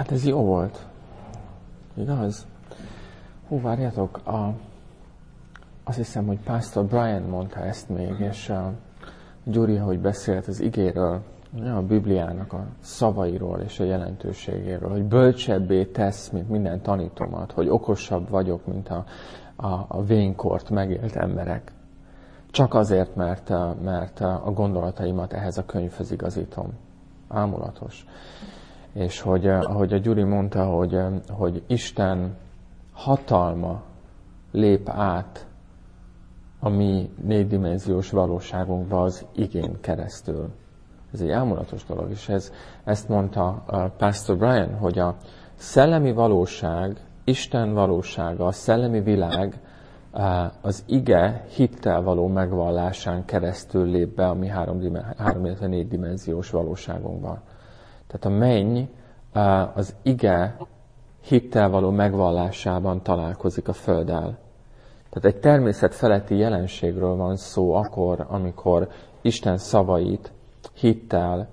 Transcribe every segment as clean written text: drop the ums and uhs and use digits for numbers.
Hát ez jó volt. Igaz? Hú, várjátok, azt hiszem, hogy Pastor Brian mondta ezt még, és Gyuri, hogy beszélt az igéről, a Bibliának a szavairól és a jelentőségéről, hogy bölcsebbé tesz, mint minden tanítomat, hogy okosabb vagyok, mint a vénkort megélt emberek. Csak azért, mert a gondolataimat ehhez a könyvhöz igazítom. Ámulatos. És hogy, ahogy a Gyuri mondta, hogy Isten hatalma lép át a mi négydimenziós valóságunkba az igén keresztül. Ez egy ámulatos dolog, és ezt mondta Pastor Brian, hogy a szellemi valóság, Isten valósága, a szellemi világ az ige hittel való megvallásán keresztül lép be a mi illetve négydimenziós valóságunkba. Tehát a menny az ige hittel való megvallásában találkozik a földdel. Tehát egy természet feletti jelenségről van szó akkor, amikor Isten szavait hittel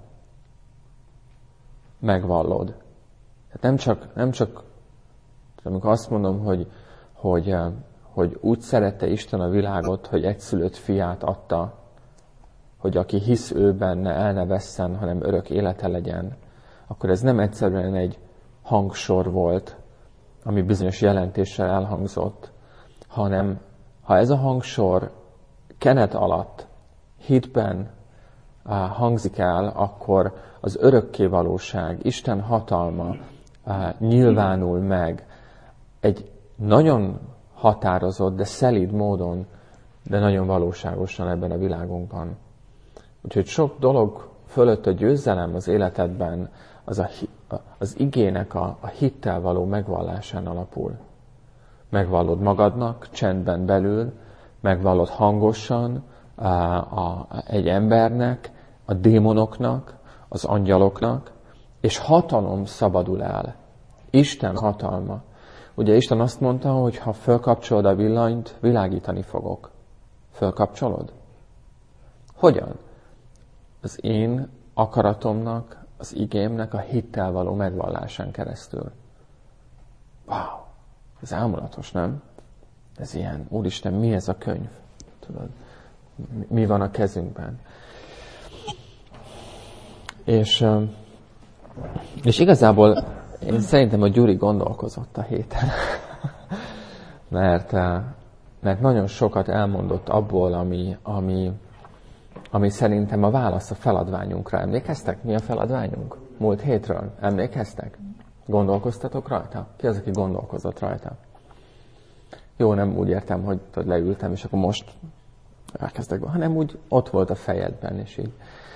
megvallod. Tehát nem csak amikor azt mondom, hogy úgy szerette Isten a világot, hogy egyszülött fiát adta, hogy aki hisz ő benne, el ne vesszen, hanem örök élete legyen, akkor ez nem egyszerűen egy hangsor volt, ami bizonyos jelentéssel elhangzott, hanem ha ez a hangsor kenet alatt, hitben hangzik el, akkor az örökkévalóság, Isten hatalma nyilvánul meg egy nagyon határozott, de szelíd módon, de nagyon valóságosan ebben a világunkban. Úgyhogy sok dolog fölött a győzelem az életedben az igének a hittel való megvallásán alapul. Megvallod magadnak, csendben belül, megvallod hangosan egy embernek, a démonoknak, az angyaloknak, és hatalom szabadul el. Isten hatalma. Ugye Isten azt mondta, hogy ha fölkapcsolod a villanyt, világítani fogok. Fölkapcsolod? Hogyan? Az én akaratomnak, az igémnek a hittel való megvallásán keresztül. Wow! Ez ámulatos, nem? Ez ilyen, Úristen, mi ez a könyv? Tudod, mi van a kezünkben? És igazából én szerintem, hogy Gyuri gondolkozott a héten. mert nagyon sokat elmondott abból, ami szerintem a válasz a feladványunkra. Emlékeztek? Mi a feladványunk? Múlt hétről. Emlékeztek? Gondolkoztatok rajta? Ki az, aki gondolkozott rajta? Jó, nem úgy értem, hogy leültem, és akkor most elkezdek, hanem úgy ott volt a fejedben, és így.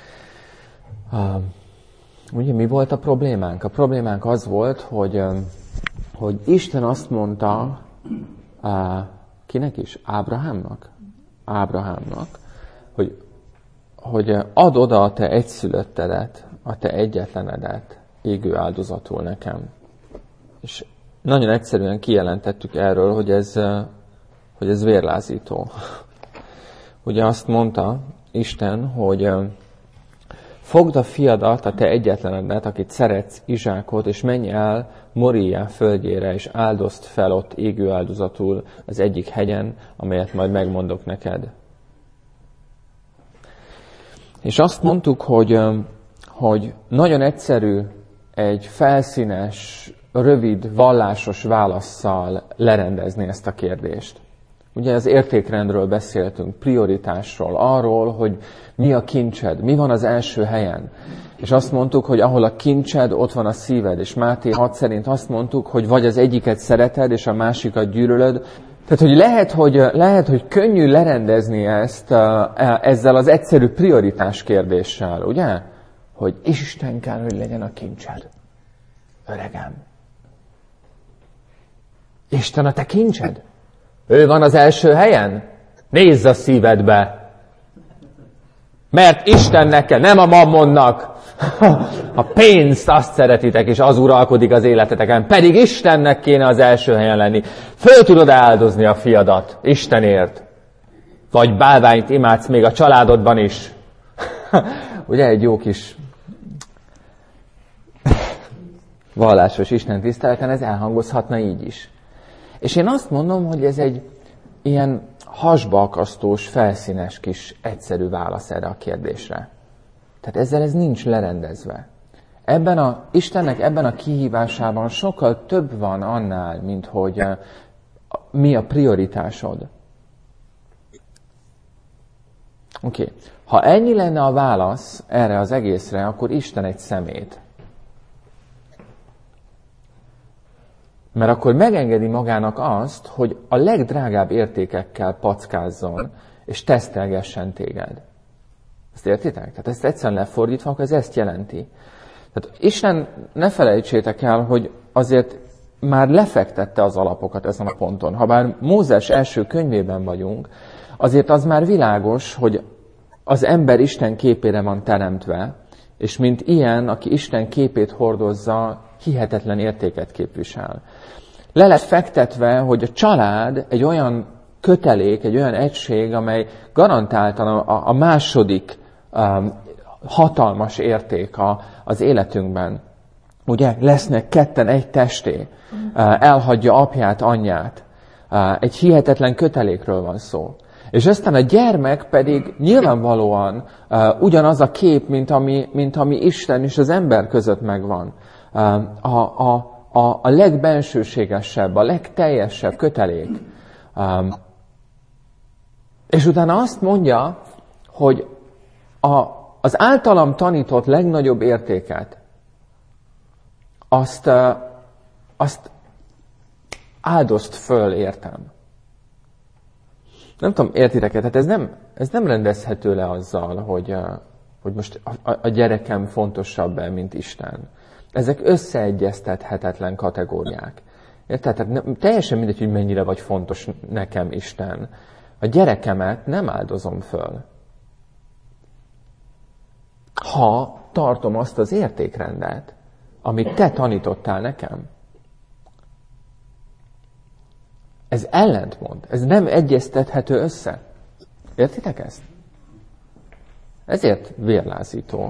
Ugye mi volt a problémánk? A problémánk az volt, hogy Isten azt mondta, kinek is? Ábrahámnak, hogy add oda a te egyszülöttedet, a te egyetlenedet égő áldozatul nekem. És nagyon egyszerűen kijelentettük erről, hogy ez vérlázító. Ugye azt mondta Isten, hogy fogd a fiadat, a te egyetlenedet, akit szeretsz, Izsákot, és menj el Moriá földjére, és áldozd fel ott égő áldozatul az egyik hegyen, amelyet majd megmondok neked. És azt mondtuk, hogy nagyon egyszerű egy felszínes, rövid, vallásos válasszal lerendezni ezt a kérdést. Ugye az értékrendről beszéltünk, prioritásról, arról, hogy mi a kincsed, mi van az első helyen. És azt mondtuk, hogy ahol a kincsed, ott van a szíved. És Máté 6 szerint azt mondtuk, hogy vagy az egyiket szereted, és a másikat gyűlölöd. Tehát, hogy lehet, hogy könnyű lerendezni ezt ezzel az egyszerű prioritás kérdéssel, ugye? Hogy Isten kell, hogy legyen a kincsed. Öregem. Isten a te kincsed? Ő van az első helyen? Nézz a szívedbe! Mert Istennek kell, nem a mammonnak. A pénzt azt szeretitek, és az uralkodik az életeteken. Pedig Istennek kéne az első helyen lenni. Föl tudod áldozni a fiadat Istenért. Vagy bálványt imádsz még a családodban is. Ugye egy jó kis vallásos Isten tiszteleten ez elhangozhatna így is. És én azt mondom, hogy ez egy ilyen hasbaakasztós, felszínes kis egyszerű válasz erre a kérdésre. Tehát ezzel ez nincs lerendezve. Istennek ebben a kihívásában sokkal több van annál, mint hogy mi a prioritásod. Oké. Ha ennyi lenne a válasz erre az egészre, akkor Isten egy szemét. Mert akkor megengedi magának azt, hogy a legdrágább értékekkel packázzon, és tesztelgessen téged. Ezt értitek? Tehát ezt egyszerűen lefordítva, akkor ez ezt jelenti. Tehát Isten, ne felejtsétek el, hogy azért már lefektette az alapokat ezen a ponton. Ha bár Mózes első könyvében vagyunk, azért az már világos, hogy az ember Isten képére van teremtve, és mint ilyen, aki Isten képét hordozza, hihetetlen értéket képvisel. Le lett fektetve, hogy a család egy olyan kötelék, egy olyan egység, amely garantáltan a második hatalmas érték az életünkben. Ugye lesznek ketten egy testé, elhagyja apját, anyját. Egy hihetetlen kötelékről van szó. És aztán a gyermek pedig nyilvánvalóan ugyanaz a kép, mint ami Isten és az ember között megvan. A legbensőségesebb, a legteljesebb kötelék. És utána azt mondja, hogy az általam tanított legnagyobb értéket, azt áldozt föl értem. Nem tudom, értitek-e? Tehát ez nem rendezhető le azzal, hogy most a gyerekem fontosabb-e, mint Isten. Ezek összeegyeztethetetlen kategóriák. Érted? Tehát teljesen mindegy, hogy mennyire vagy fontos nekem Isten. A gyerekemet nem áldozom föl. Ha tartom azt az értékrendet, amit te tanítottál nekem. Ez ellentmond. Ez nem egyeztethető össze. Értitek ezt? Ezért vérlázító.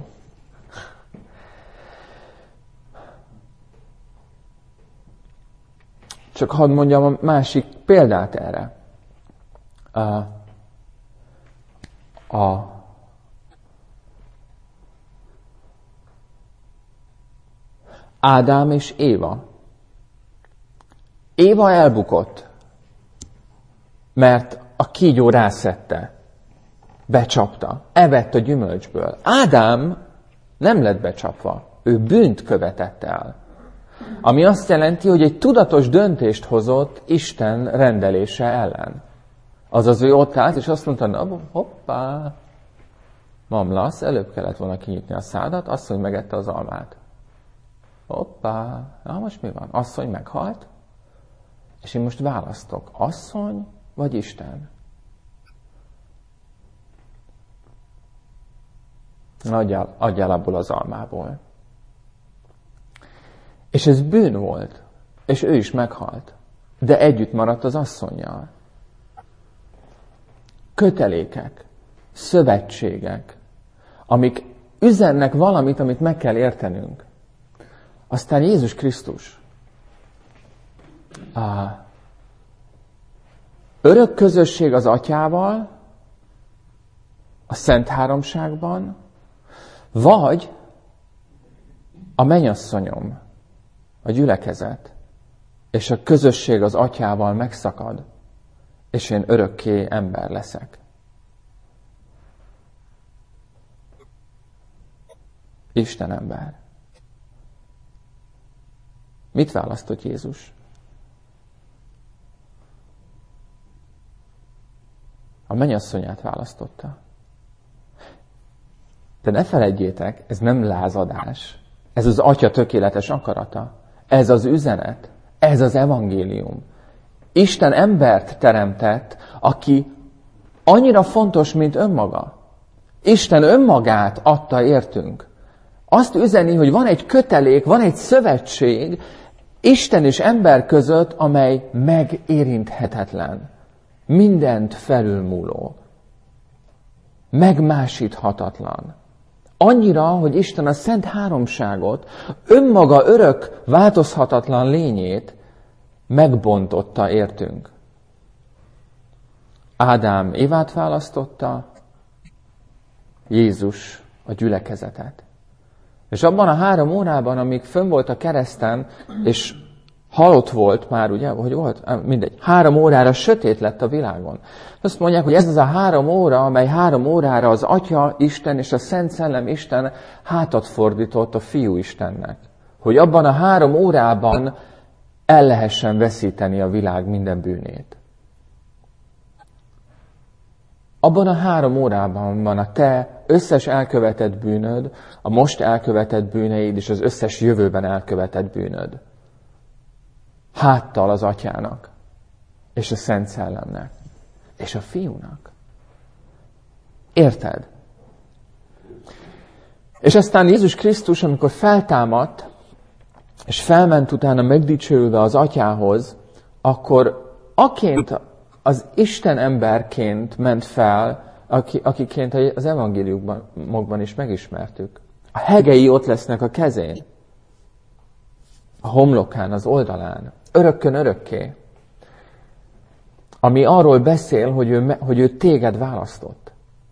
Csak hadd mondjam a másik példát erre. Ádám és Éva. Éva elbukott, mert a kígyó rászedte, becsapta, evett a gyümölcsből. Ádám nem lett becsapva, ő bűnt követett el. Ami azt jelenti, hogy egy tudatos döntést hozott Isten rendelése ellen. Azaz ő ott állt, és azt mondta, na, hoppá, mamlasz, előbb kellett volna kinyitni a szádat, asszony megette az almát. Hoppá, na most mi van? Asszony meghalt, és én most választok, asszony vagy Isten? Adjál abból az almából. És ez bűn volt, és ő is meghalt, de együtt maradt az asszonnyal. Kötelékek, szövetségek, amik üzennek valamit, amit meg kell értenünk. Aztán Jézus Krisztus. Örök közösség az Atyával, a Szent Háromságban, vagy a mennyasszonyom, a gyülekezet, és a közösség az Atyával megszakad, és én örökké ember leszek. Isten ember. Mit választott Jézus? A mennyasszonyát választotta. De ne feledjétek, ez nem lázadás. Ez az Atya tökéletes akarata. Ez az üzenet. Ez az evangélium. Isten embert teremtett, aki annyira fontos, mint önmaga. Isten önmagát adta értünk. Azt üzeni, hogy van egy kötelék, van egy szövetség Isten és ember között, amely megérinthetetlen. Mindent felülmúló. Megmásíthatatlan. Annyira, hogy Isten a Szent Háromságot, önmaga örök, változhatatlan lényét megbontotta értünk. Ádám Évát választotta, Jézus a gyülekezetet. És abban a 3 órában, amíg fönn volt a kereszten, és halott volt már, ugye, hogy volt? Mindegy. 3 órára sötét lett a világon. Azt mondják, hogy ez az a 3 óra, amely 3 órára az Atya Isten és a Szent Szellem Isten hátat fordított a Fiú Istennek. Hogy abban a 3 órában el lehessen veszíteni a világ minden bűnét. Abban a 3 órában van a te összes elkövetett bűnöd, a most elkövetett bűneid és az összes jövőben elkövetett bűnöd. Háttal az Atyának, és a Szent Szellemnek, és a Fiúnak. Érted? És aztán Jézus Krisztus, amikor feltámadt, és felment utána megdicsőülve az Atyához, akkor aként az Isten emberként ment fel, akiként az evangéliumokban is megismertük. A hegei ott lesznek a kezén, a homlokán, az oldalán, örökkön örökké. Ami arról beszél, hogy ő téged választott.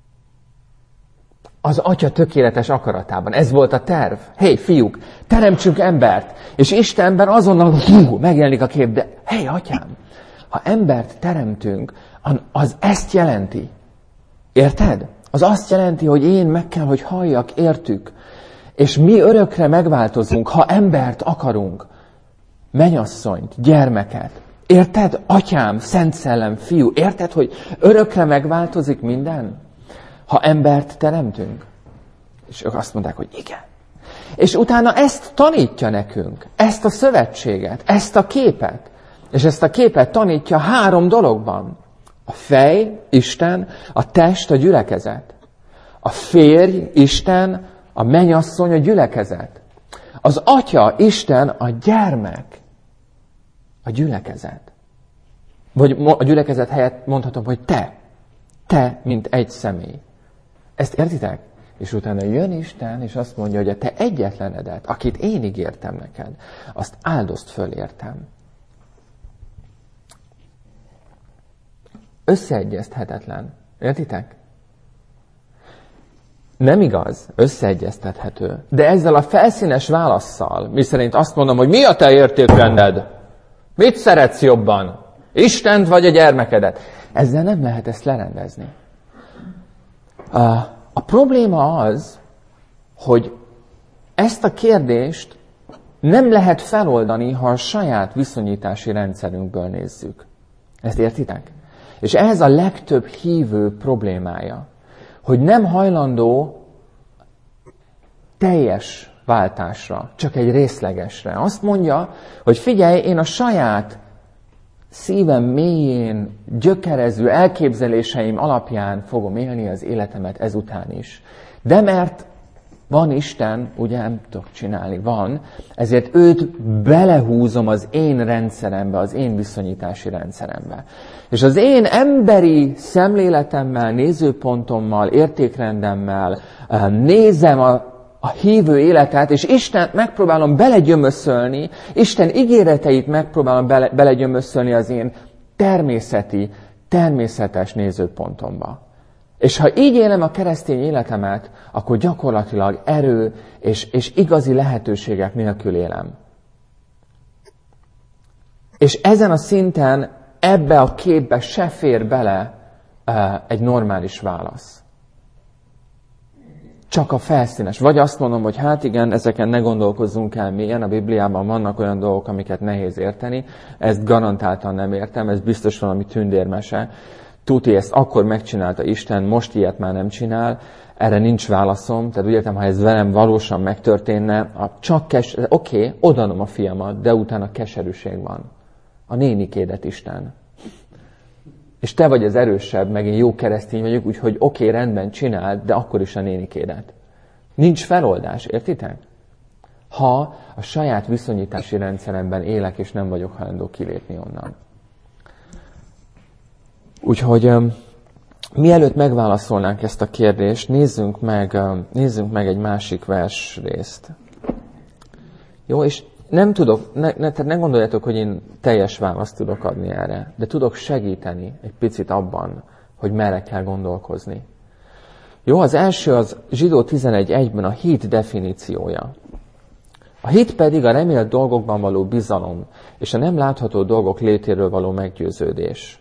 Az Atya tökéletes akaratában. Ez volt a terv. Hé, fiúk, teremtsünk embert. És Istenben azonnal megjelenik a kép, de hé, Atyám, ha embert teremtünk, az ezt jelenti. Érted? Az azt jelenti, hogy én meg kell, hogy halljak, értük. És mi örökre megváltozunk, ha embert akarunk. Mennyasszonyt, gyermeket. Érted? Atyám, Szent Szellem, Fiú. Érted, hogy örökre megváltozik minden? Ha embert teremtünk. És ők azt mondták, hogy igen. És utána ezt tanítja nekünk. Ezt a szövetséget, ezt a képet. És ezt a képet tanítja 3 dologban. A fej, Isten, a test, a gyülekezet. A férj, Isten, a mennyasszony, a gyülekezet. Az Atya, Isten, a gyermek, a gyülekezet. Vagy a gyülekezet helyett mondhatom, hogy te, mint egy személy. Ezt értitek? És utána jön Isten, és azt mondja, hogy a te egyetlenedet, akit én ígértem neked, azt áldozd föl értem. Összeegyezthetetlen. Értitek? Nem igaz, összeegyeztethető. De ezzel a felszínes válasszal, miszerint azt mondom, hogy mi a te értékrended? Mit szeretsz jobban? Istent vagy a gyermekedet? Ezzel nem lehet ezt lerendezni. A probléma az, hogy ezt a kérdést nem lehet feloldani, ha a saját viszonyítási rendszerünkből nézzük. Ezt értitek? És ez a legtöbb hívő problémája, hogy nem hajlandó teljes váltásra, csak egy részlegesre. Azt mondja, hogy figyelj, én a saját szívem mélyén gyökerező elképzeléseim alapján fogom élni az életemet ezután is. De mert van Isten, ugye nem tudok csinálni, van, ezért őt belehúzom az én rendszerembe, az én viszonyítási rendszerembe. És az én emberi szemléletemmel, nézőpontommal, értékrendemmel nézem a hívő életet, és Istent megpróbálom belegyömöszölni, Isten ígéreteit megpróbálom belegyömöszölni az én természetes nézőpontomba. És ha így élem a keresztény életemet, akkor gyakorlatilag erő és igazi lehetőségek nélkül élem. És ezen a szinten ebbe a képbe se fér bele egy normális válasz. Csak a felszínes. Vagy azt mondom, hogy hát igen, ezeken ne gondolkozzunk el mélyen, a Bibliában vannak olyan dolgok, amiket nehéz érteni, ezt garantáltan nem értem, ez biztos valami tündérmese. Tuti, ezt akkor megcsinálta Isten, most ilyet már nem csinál, erre nincs válaszom, tehát úgy értem, ha ez velem valósan megtörténne, oké, odaadom a fiamat, de utána keserűség van. A nénikédet Isten. És te vagy az erősebb, meg én jó keresztény vagyok, úgyhogy oké, rendben csináld, de akkor is a nénikédet. Nincs feloldás, értitek? Ha a saját viszonyítási rendszeremben élek, és nem vagyok hajlandó kilépni onnan. Úgyhogy mielőtt megválaszolnánk ezt a kérdést, nézzünk meg egy másik versrészt. Jó, és nem tudok, tehát ne gondoljátok, hogy én teljes választ tudok adni erre, de tudok segíteni egy picit abban, hogy merre kell gondolkozni. Jó, az első az Zsidó 11.1-ben a hit definíciója. A hit pedig a remélt dolgokban való bizalom, és a nem látható dolgok létéről való meggyőződés.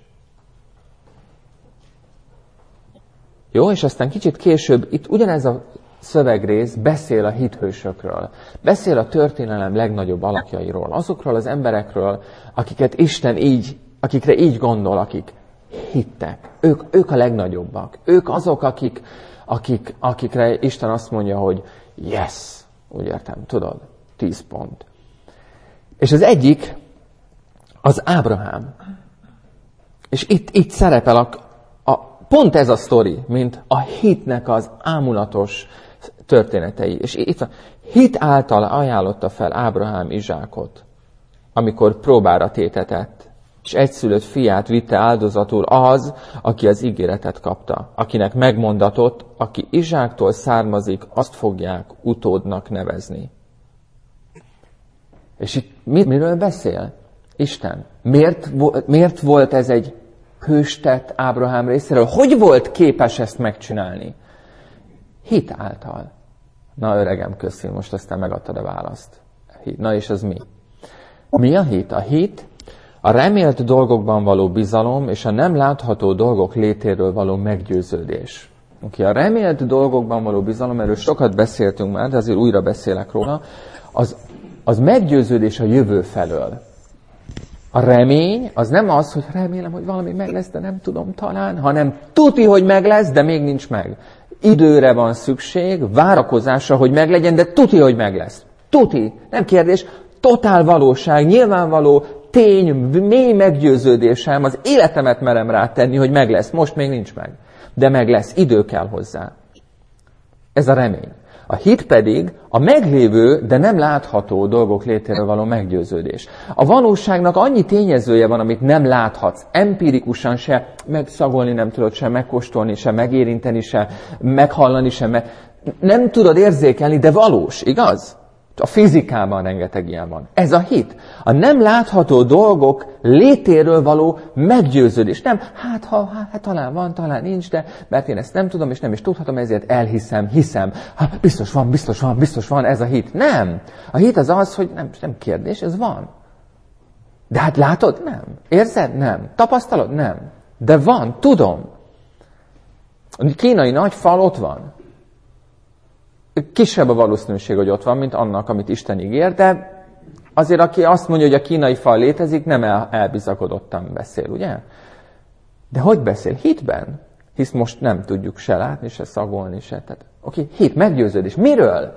Jó, és aztán kicsit később, itt ugyanez a szövegrész beszél a hithősökről. Beszél a történelem legnagyobb alakjairól. Azokról az emberekről, akiket Isten akikre így gondol, akik hittek. Ők a legnagyobbak. Ők azok, akikre Isten azt mondja, hogy yes, úgy értem, tudod, 10 pont. És az egyik az Ábrahám. És itt szerepel pont ez a sztori, mint a hitnek az ámulatos történetei. És itt a hit által ajánlotta fel Ábrahám Izsákot, amikor próbára tétetett, és egyszülött fiát vitte áldozatul az, aki az ígéretet kapta, akinek megmondatott, aki Izsáktól származik, azt fogják utódnak nevezni. És itt miről beszél? Isten. Miért volt ez egy hőstett Ábrahám részéről? Hogy volt képes ezt megcsinálni? Hit által. Na öregem, köszi, most aztán megadtad a választ. Na és az mi? Mi a hit? A hit a remélt dolgokban való bizalom és a nem látható dolgok létéről való meggyőződés. Oké, a remélt dolgokban való bizalom, erről sokat beszéltünk már, de azért újra beszélek róla, az meggyőződés a jövő felől. A remény az nem az, hogy remélem, hogy valami meg lesz, de nem tudom talán, hanem tuti, hogy meg lesz, de még nincs meg. Időre van szükség, várakozásra, hogy meglegyen, de tuti, hogy meg lesz. Tuti, nem kérdés, totál valóság, nyilvánvaló tény, mély meggyőződésem, az életemet merem rátenni, hogy meg lesz. Most még nincs meg, de meg lesz, idő kell hozzá. Ez a remény. A hit pedig a meglévő, de nem látható dolgok létéről való meggyőződés. A valóságnak annyi tényezője van, amit nem láthatsz. Empirikusan se megszagolni nem tudod, se megkóstolni, se megérinteni, se meghallani, nem tudod érzékelni, de valós, igaz? A fizikában rengeteg ilyen van. Ez a hit. A nem látható dolgok létéről való meggyőződés. Nem, hát talán van, talán nincs, de mert én ezt nem tudom, és nem is tudhatom, ezért hiszem. Biztos van, ez a hit. Nem. A hit az, hogy nem kérdés, ez van. De hát látod? Nem. Érzed? Nem. Tapasztalod? Nem. De van, tudom. A kínai nagy fal ott van. Kisebb a valószínűség, hogy ott van, mint annak, amit Isten ígér, de azért, aki azt mondja, hogy a kínai fal létezik, nem elbizakodottan beszél, ugye? De hogy beszél? Hitben. Hisz most nem tudjuk se látni, se szagolni, se. Tehát, oké, hit, meggyőződés. Miről?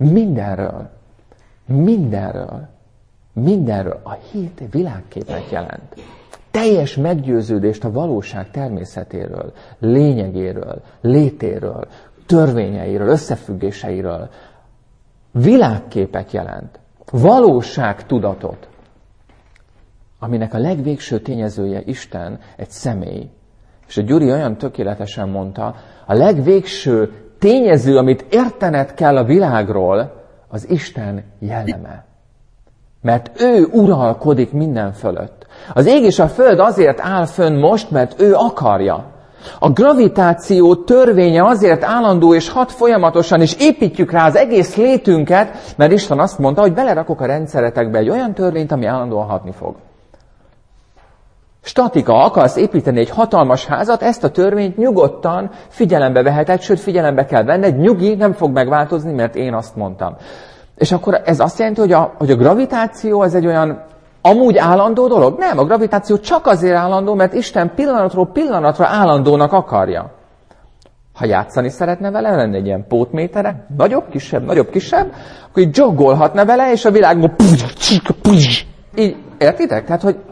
Mindenről. A hit világképet jelent. Teljes meggyőződést a valóság természetéről, lényegéről, létéről, törvényeiről, összefüggéseiről. Világképet jelent. Valóságtudatot, aminek a legvégső tényezője Isten, egy személy. És a Gyuri olyan tökéletesen mondta, a legvégső tényező, amit értened kell a világról, az Isten jelleme. Mert ő uralkodik minden fölött. Az ég és a föld azért áll fönn most, mert ő akarja. A gravitáció törvénye azért állandó és hat folyamatosan, és építjük rá az egész létünket, mert Isten azt mondta, hogy belerakok a rendszeretekbe egy olyan törvényt, ami állandóan hatni fog. Statika, akarsz építeni egy hatalmas házat, ezt a törvényt nyugodtan figyelembe veheted, sőt figyelembe kell venned, nyugi, nem fog megváltozni, mert én azt mondtam. És akkor ez azt jelenti, hogy a gravitáció az egy olyan amúgy állandó dolog? Nem, a gravitáció csak azért állandó, mert Isten pillanatról pillanatra állandónak akarja. Ha játszani szeretne vele, lenne egy ilyen pótmétere, nagyobb, kisebb, akkor így joggolhatna vele, és a világban így, értitek? Tehát, hogy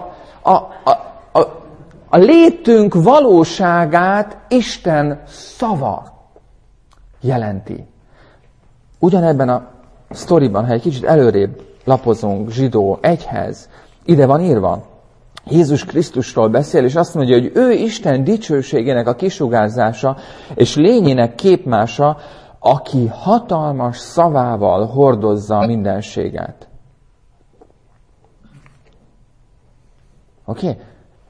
a létünk valóságát Isten szava jelenti. Ugyanebben a sztoriban, ha egy kicsit előrébb lapozunk Zsidó 1-hez, ide van írva, Jézus Krisztusról beszél, és azt mondja, hogy ő Isten dicsőségének a kisugárzása és lényének képmása, aki hatalmas szavával hordozza a mindenséget. Oké?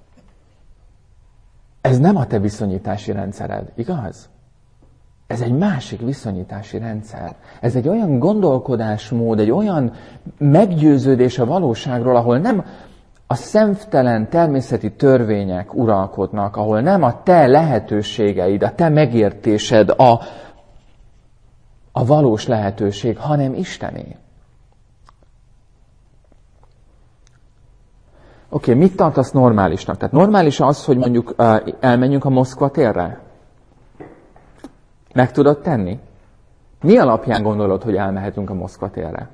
Ez nem a te viszonyítási rendszered, igaz? Ez egy másik viszonyítási rendszer. Ez egy olyan gondolkodásmód, egy olyan meggyőződés a valóságról, ahol nem a szemtelen természeti törvények uralkodnak, ahol nem a te lehetőségeid, a te megértésed a valós lehetőség, hanem Istené. Oké, mit tartasz normálisnak? Tehát normális az, hogy mondjuk elmenjünk a Moszkva térre? Meg tudod tenni? Mi alapján gondolod, hogy elmehetünk a Moszkva térre?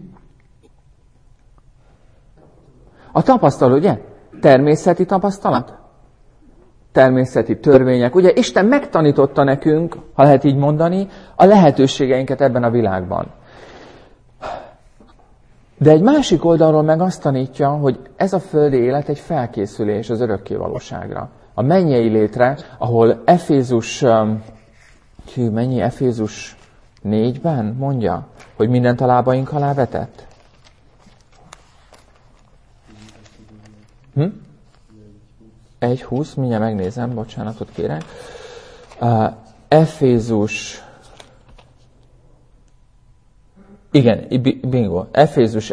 A tapasztalat, ugye? Természeti tapasztalat? Természeti törvények. Ugye Isten megtanította nekünk, ha lehet így mondani, a lehetőségeinket ebben a világban. De egy másik oldalról meg azt tanítja, hogy ez a földi élet egy felkészülés az örökké valóságra. A mennyei létre, ahol Efézus 4-ben mondja, hogy mindent a lábaink alá vetett? 1:20, mindjárt megnézem, bocsánatot kérek. Efézus... Igen, bingo. Efézus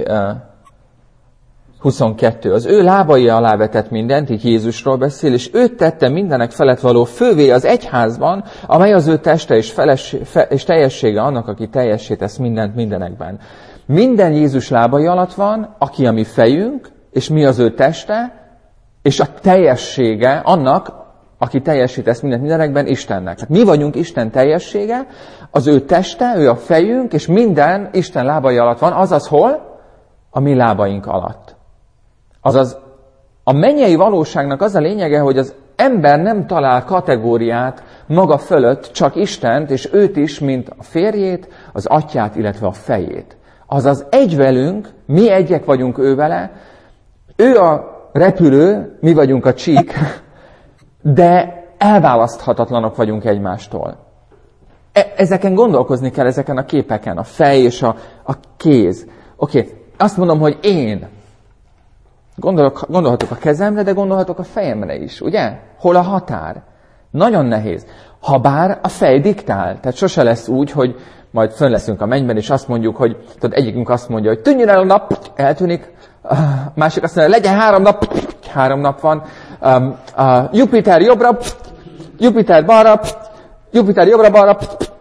1:22. Az ő lábai alá vetett mindent, így Jézusról beszél, és ő tette mindenek felett való fővé az egyházban, amely az ő teste és teljessége annak, aki teljessé tesz mindent mindenekben. Minden Jézus lábai alatt van, aki a mi fejünk, és mi az ő teste, és a teljessége annak, aki teljesítesz mindent mindenekben, Istennek. Hát mi vagyunk Isten teljessége, az ő teste, ő a fejünk, és minden Isten lábai alatt van, azaz hol? A mi lábaink alatt. Azaz a mennyei valóságnak az a lényege, hogy az ember nem talál kategóriát maga fölött, csak Istent, és őt is, mint a férjét, az atyát, illetve a fejét. Azaz egy velünk, mi egyek vagyunk ő vele, ő a repülő, mi vagyunk a csík, de elválaszthatatlanok vagyunk egymástól. Ezeken gondolkozni kell, ezeken a képeken, a fej és a kéz. Oké, azt mondom, hogy én. Gondolhatok a kezemre, de gondolhatok a fejemre is, ugye? Hol a határ? Nagyon nehéz. Habár a fej diktál. Tehát sose lesz úgy, hogy majd fönn leszünk a mennyben, és azt mondjuk, hogy tudod, egyikünk azt mondja, hogy tűnjön el a nap, eltűnik, másik azt mondja, legyen 3 nap van, Jupiter jobbra, Jupiter balra, Jupiter jobbra-balra.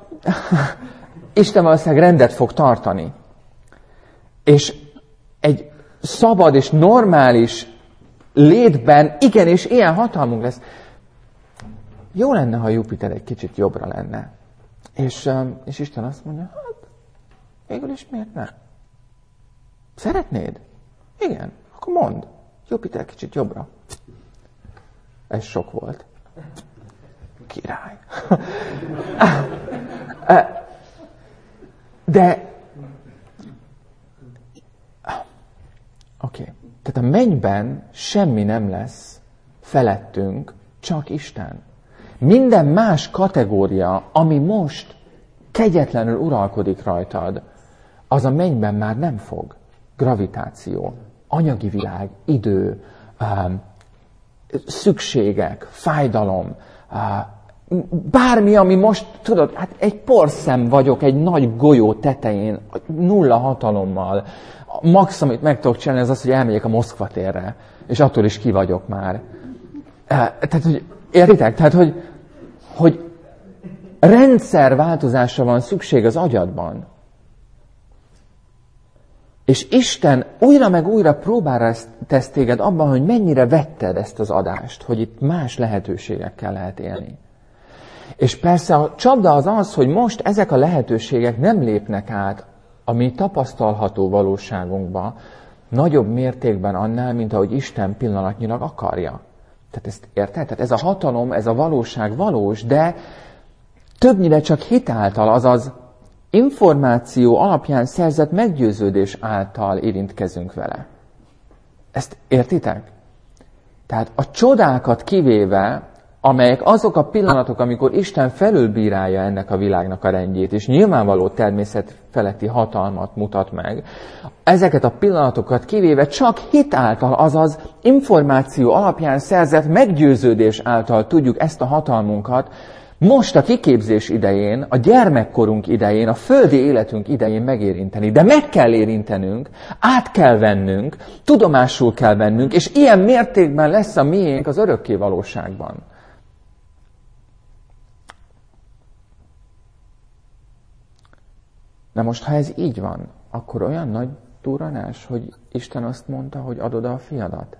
Isten valószínűleg rendet fog tartani. És egy szabad és normális létben igenis ilyen hatalmunk lesz. Jó lenne, ha Jupiter egy kicsit jobbra lenne. És Isten azt mondja, hát végül is miért ne? Szeretnéd? Igen, akkor mondd. Jupiter kicsit jobbra. Ez sok volt. Király. De oké. Tehát a mennyben semmi nem lesz felettünk, csak Isten. Minden más kategória, ami most kegyetlenül uralkodik rajtad, az a mennyben már nem fog. Gravitáció, anyagi világ, idő, szükségek, fájdalom, bármi, ami most, tudod, hát egy porszem vagyok egy nagy golyó tetején, 0 hatalommal. Max, amit meg tudok csinálni, az az, hogy elmegyek a Moszkva térre, és attól is ki vagyok már. Tehát, hogy értitek? Tehát, hogy rendszerváltozásra van szükség az agyadban. És Isten újra meg újra próbára tesz téged abban, hogy mennyire vetted ezt az adást, hogy itt más lehetőségekkel lehet élni. És persze a csapda az az, hogy most ezek a lehetőségek nem lépnek át a mi tapasztalható valóságunkba nagyobb mértékben annál, mint ahogy Isten pillanatnyilag akarja. Tehát ezt érted? Tehát ez a hatalom, ez a valóság valós, de többnyire csak hit által, azaz információ alapján szerzett meggyőződés által érintkezünk vele. Ezt értitek? Tehát a csodákat kivéve, amelyek azok a pillanatok, amikor Isten felülbírálja ennek a világnak a rendjét, és nyilvánvaló természet feletti hatalmat mutat meg, ezeket a pillanatokat kivéve csak hit által, azaz információ alapján szerzett meggyőződés által tudjuk ezt a hatalmunkat most a kiképzés idején, a gyermekkorunk idején, a földi életünk idején megérinteni. De meg kell érintenünk, át kell vennünk, tudomásul kell vennünk, és ilyen mértékben lesz a miénk az örökké valóságban. Na most, ha ez így van, akkor olyan nagy durranás, hogy Isten azt mondta, hogy adod a fiadat.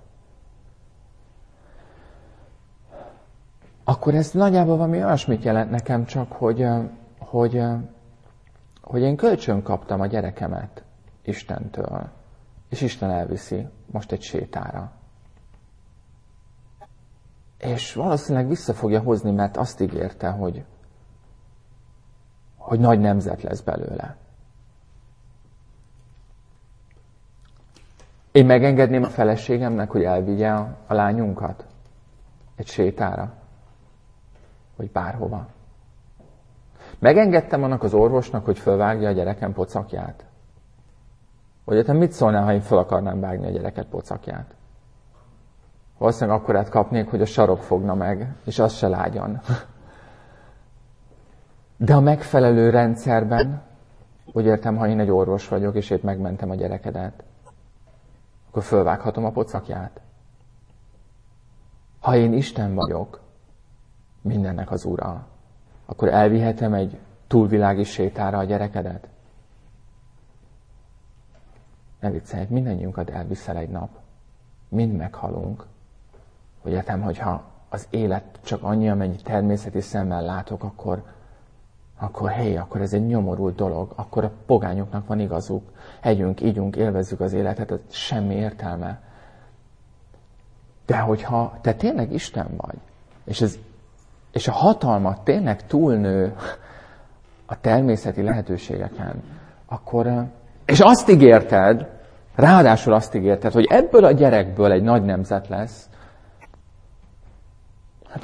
Akkor ez nagyjából valami olyasmit jelent nekem csak, hogy én kölcsön kaptam a gyerekemet Istentől, és Isten elviszi most egy sétára. És valószínűleg vissza fogja hozni, mert azt ígérte, hogy nagy nemzet lesz belőle. Én megengedném a feleségemnek, hogy elvigye a lányunkat egy sétára, vagy bárhova. Megengedtem annak az orvosnak, hogy fölvágja a gyerekem pocakját? Vagy te mit szólnál, ha én föl akarnám vágni a gyereket pocakját? Valószínűleg akkorát kapnék, hogy a sarok fogna meg, és az se lágyan. De a megfelelő rendszerben, úgy értem, ha én egy orvos vagyok, és épp megmentem a gyerekedet, akkor fölvághatom a pocakját. Ha én Isten vagyok, mindennek az Ura, akkor elvihetem egy túlvilági sétára a gyerekedet? Ne viccelj, mindannyiunkat elviszel egy nap. Mind meghalunk. Hogy értem, hogyha az élet csak annyi, amennyi természeti szemmel látok, akkor ez egy nyomorult dolog. Akkor a pogányoknak van igazuk. Együnk, ígyunk, élvezzük az életet, ez semmi értelme. De hogyha te tényleg Isten vagy, és a hatalmat tényleg túlnő a természeti lehetőségeken, akkor, és azt ígérted, ráadásul azt ígérted, hogy ebből a gyerekből egy nagy nemzet lesz, hát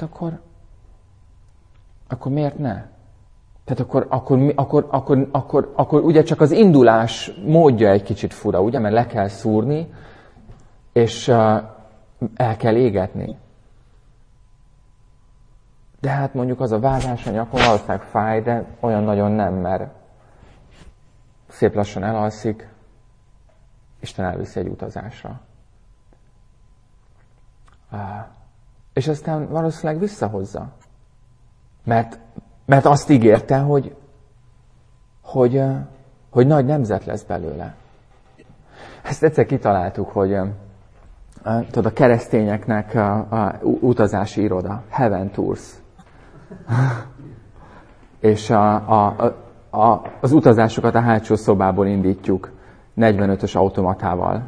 akkor miért ne? Tehát akkor ugye csak az indulás módja egy kicsit fura, ugye? Mert le kell szúrni, és el kell égetni. De hát mondjuk az a vágás a nyakon valószínűleg fáj, de olyan nagyon nem, mert szép lassan elalszik, Isten elviszi egy utazásra. És aztán valószínűleg visszahozza. Mert azt ígérte, hogy nagy nemzet lesz belőle. Ezt egyszer kitaláltuk, hogy tudod, a keresztényeknek a utazási iroda, Heaven Tours. És az utazásokat a hátsó szobából indítjuk 45-ös automatával.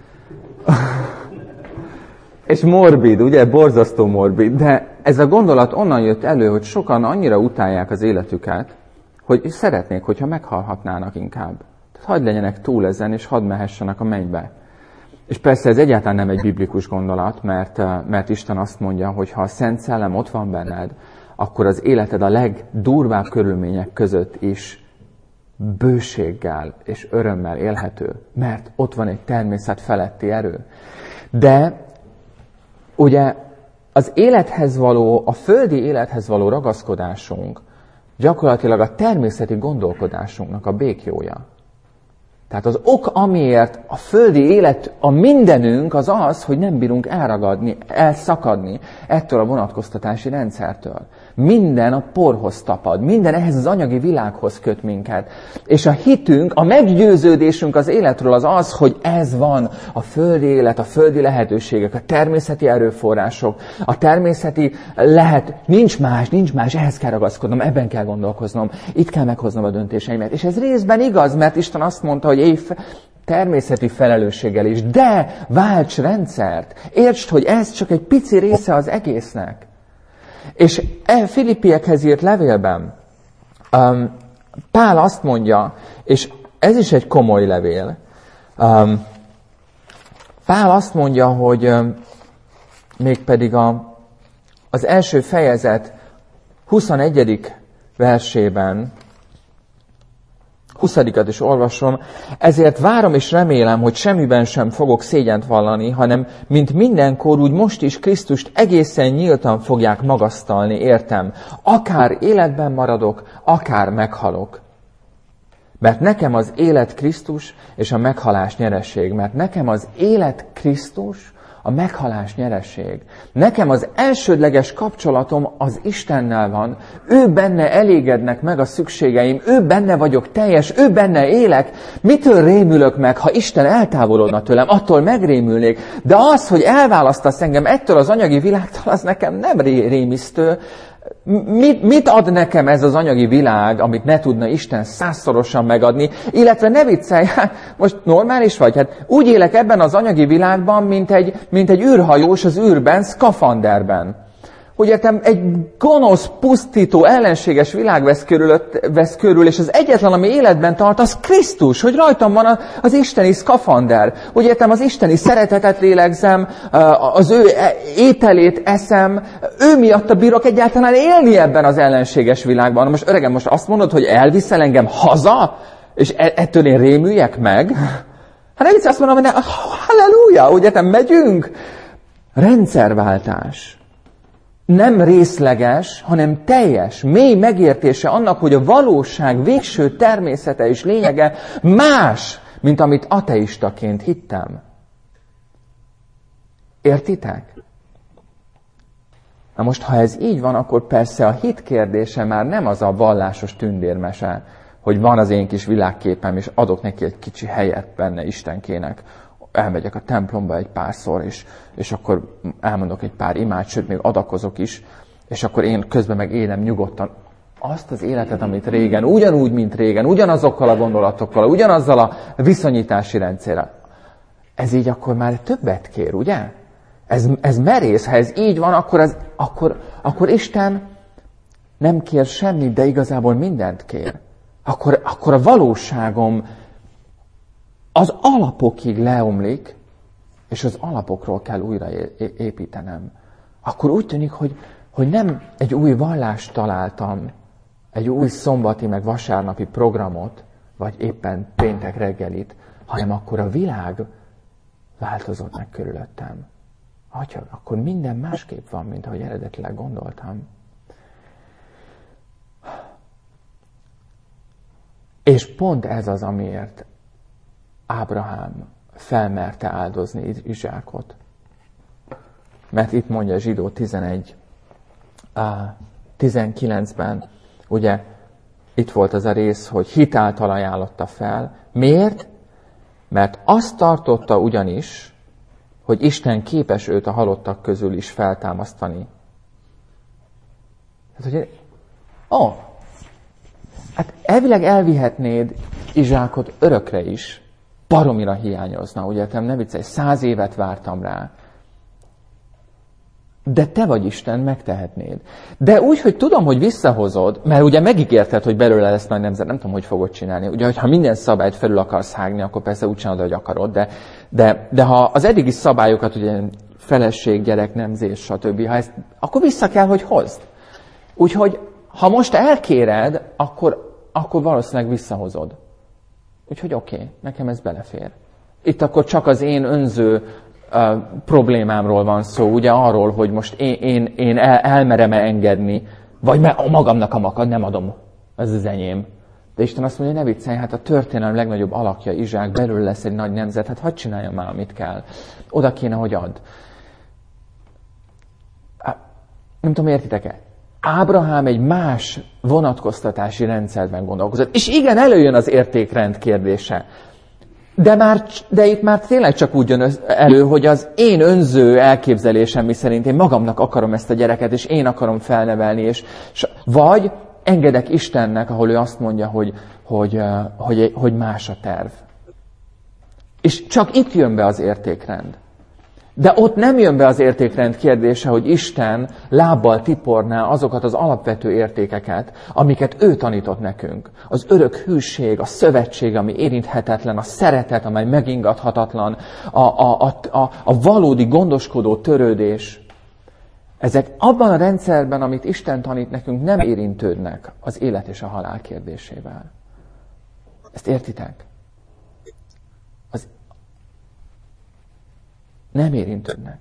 És morbid, ugye? Borzasztó morbid. De ez a gondolat onnan jött elő, hogy sokan annyira utálják az életüket, hogy szeretnék, hogyha meghalhatnának inkább. Tehát hadd legyenek túl ezen, és hadd mehessenek a mennybe. És persze ez egyáltalán nem egy biblikus gondolat, mert Isten azt mondja, hogy ha a Szent Szellem ott van benned, akkor az életed a legdurvább körülmények között is bőséggel és örömmel élhető, mert ott van egy természet feletti erő. De ugye az élethez való, a földi élethez való ragaszkodásunk gyakorlatilag a természeti gondolkodásunknak a békjója. Tehát az ok, amiért a földi élet, a mindenünk az az, hogy nem bírunk elragadni, elszakadni ettől a vonatkoztatási rendszertől. Minden a porhoz tapad, minden ehhez az anyagi világhoz köt minket. És a hitünk, a meggyőződésünk az életről az az, hogy ez van, a földi élet, a földi lehetőségek, a természeti erőforrások, a természeti nincs más, ehhez kell ragaszkodnom, ebben kell gondolkoznom, itt kell meghoznom a döntéseimet. És ez részben igaz, mert Isten azt mondta, hogy természeti felelősséggel is, de válts rendszert. Értsd, hogy ez csak egy pici része az egésznek. És Filippiekhez írt levélben Pál azt mondja, és ez is egy komoly levél, Pál azt mondja, hogy mégpedig az első fejezet 21. versében, 20-at is olvasom, ezért várom és remélem, hogy semmiben sem fogok szégyent vallani, hanem mint mindenkor, úgy most is Krisztust egészen nyíltan fogják magasztalni, értem. Akár életben maradok, akár meghalok. Mert nekem az élet Krisztus, és a meghalás nyereség. Mert nekem az élet Krisztus, a meghalás nyereség. Nekem az elsődleges kapcsolatom az Istennel van. Ő benne elégednek meg a szükségeim, ő benne vagyok teljes, ő benne élek. Mitől rémülök meg, ha Isten eltávolodna tőlem? Attól megrémülnék. De az, hogy elválasztasz engem ettől az anyagi világtól, az nekem nem rémisztő. Mit ad nekem ez az anyagi világ, amit ne tudna Isten 100-szorosan megadni? Illetve ne viccelj, most normális vagy? Hát úgy élek ebben az anyagi világban, mint egy űrhajós az űrben, szkafanderben. Hogy értem, egy gonosz, pusztító, ellenséges világ vesz körül, és az egyetlen, ami életben tart, az Krisztus, hogy rajtam van az isteni szkafander. Úgy értem, az isteni szeretetet lélegzem, az ő ételét eszem, ő miatt bírok egyáltalán élni ebben az ellenséges világban. Most öregem, most azt mondod, hogy elviszel engem haza, és ettől én rémüljek meg? Hát nem azt mondom, hogy halleluja, úgy értem, megyünk. Rendszerváltás. Nem részleges, hanem teljes, mély megértése annak, hogy a valóság végső természete és lényege más, mint amit ateistaként hittem. Értitek? Na most, ha ez így van, akkor persze a hit kérdése már nem az a vallásos tündérmese, hogy van az én kis világképem, és adok neki egy kicsi helyet benne Istenkének. Elmegyek a templomba egy párszor, és akkor elmondok egy pár imát, sőt, még adakozok is, és akkor én közben meg élem nyugodtan azt az életet, amit régen, ugyanúgy, mint régen, ugyanazokkal a gondolatokkal, ugyanazzal a viszonyítási rendszerrel. Ez így akkor már többet kér, ugye? Ez merész, ha ez így van, akkor Isten nem kér semmit, de igazából mindent kér. Akkor a valóságom az alapokig leomlik, és az alapokról kell újra építenem. Akkor úgy tűnik, hogy nem egy új vallást találtam, egy új szombati meg vasárnapi programot, vagy éppen péntek reggelit, hanem akkor a világ változott meg körülöttem. Atya, akkor minden másképp van, mint ahogy eredetileg gondoltam. És pont ez az, amiért Ábrahám felmerte áldozni Izsákot. Mert itt mondja Zsidó 11:19-ben, ugye itt volt az a rész, hogy hitáltal ajánlotta fel. Miért? Mert azt tartotta ugyanis, hogy Isten képes őt a halottak közül is feltámasztani. Hát elvileg elvihetnéd Izsákot örökre is, baromira hiányozna, ugye, nem viccelj, 100 évet vártam rá. De te vagy Isten, megtehetnéd. De úgy, hogy tudom, hogy visszahozod, mert ugye megígérted, hogy belőle lesz nagy nemzet, nem tudom, hogy fogod csinálni. Ugye, hogyha minden szabályt felül akarsz hágni, akkor persze úgy csinálod, hogy akarod, de ha az eddigi szabályokat, ugye feleség, gyerek, nemzés, stb., akkor vissza kell, hogy hozd. Úgyhogy, ha most elkéred, akkor valószínűleg visszahozod. Úgyhogy oké, nekem ez belefér. Itt akkor csak az én önző problémámról van szó, ugye arról, hogy most én elmerem-e engedni, vagy magamnak a makad, nem adom, ez az enyém. De Isten azt mondja, ne viccelj, hát a történelem legnagyobb alakja, Izsák, belül lesz egy nagy nemzet, hát hadd csináljam már, amit kell. Oda kéne, hogy add. Nem tudom, értitek-e? Ábrahám egy más vonatkoztatási rendszerben gondolkozott. És igen, előjön az értékrend kérdése. De itt már tényleg csak úgy jön elő, hogy az én önző elképzelésem, miszerint én magamnak akarom ezt a gyereket, és én akarom felnevelni, vagy engedek Istennek, ahol ő azt mondja, hogy más a terv. És csak itt jön be az értékrend. De ott nem jön be az értékrend kérdése, hogy Isten lábbal tiporná azokat az alapvető értékeket, amiket ő tanított nekünk. Az örök hűség, a szövetség, ami érinthetetlen, a szeretet, amely megingathatatlan, a valódi gondoskodó törődés. Ezek abban a rendszerben, amit Isten tanít nekünk, nem érintődnek az élet és a halál kérdésével. Ezt értitek? Nem érintődnek.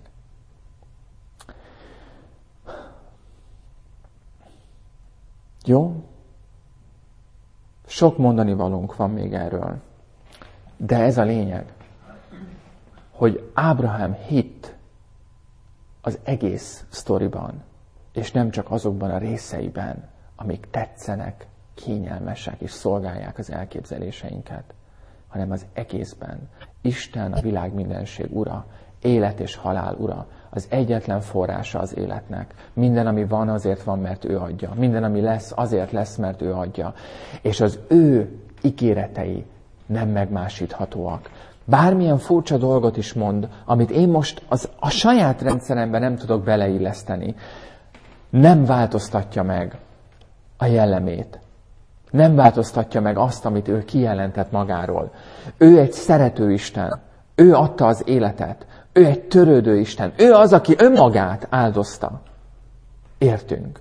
Jó? Sok mondani valónk van még erről. De ez a lényeg, hogy Ábrahám hitt az egész sztoriban, és nem csak azokban a részeiben, amik tetszenek, kényelmesek és szolgálják az elképzeléseinket, hanem az egészben. Isten a világ mindenség ura, élet és halál ura, az egyetlen forrása az életnek. Minden, ami van, azért van, mert ő adja. Minden, ami lesz, azért lesz, mert ő adja. És az ő ígéretei nem megmásíthatóak. Bármilyen furcsa dolgot is mond, amit én most a saját rendszeremben nem tudok beleilleszteni, nem változtatja meg a jellemét. Nem változtatja meg azt, amit ő kijelentett magáról. Ő egy szerető Isten. Ő adta az életet. Ő egy törődő Isten. Ő az, aki önmagát áldozta. Értünk.